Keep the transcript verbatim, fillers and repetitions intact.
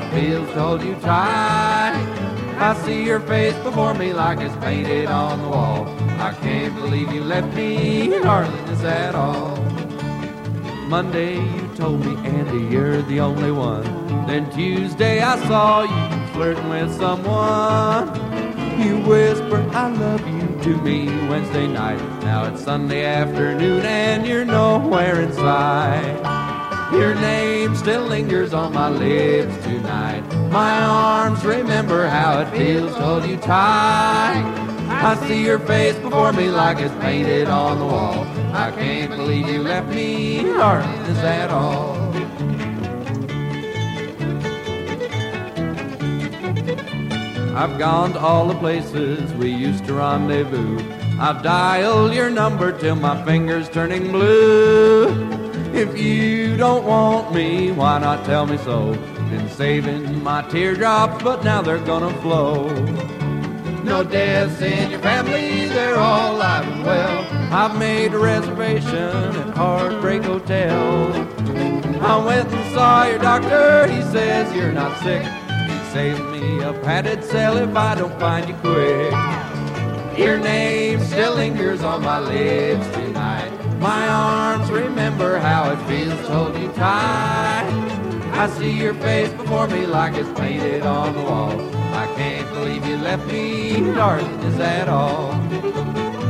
it feels to hold you tight. I see your face before me like it's painted on the wall. I can't believe you left me, darling, is that all? Monday you told me, Andy, you're the only one. Then Tuesday I saw you flirting with someone. You whisper, I love you to me Wednesday night. Now it's Sunday afternoon and you're nowhere in sight. Your name still lingers on my lips tonight. My arms remember how it feels to hold you tight. I see your face before me like it's painted on the wall. I can't believe you left me, darling, is that all? I've gone to all the places we used to rendezvous. I've dialed your number till my finger's turning blue. If you don't want me, why not tell me so? Been saving my teardrops, but now they're gonna flow. No deaths in your family, they're all alive and well. I've made a reservation at Heartbreak Hotel. I went and saw your doctor, he says you're not sick. He saved me a padded cell if I don't find you quick. Your name still lingers on my lips tonight. My arms remember how it feels to hold you tight. I see your face before me like it's painted on the wall. I can't believe you left me, darling, is that all?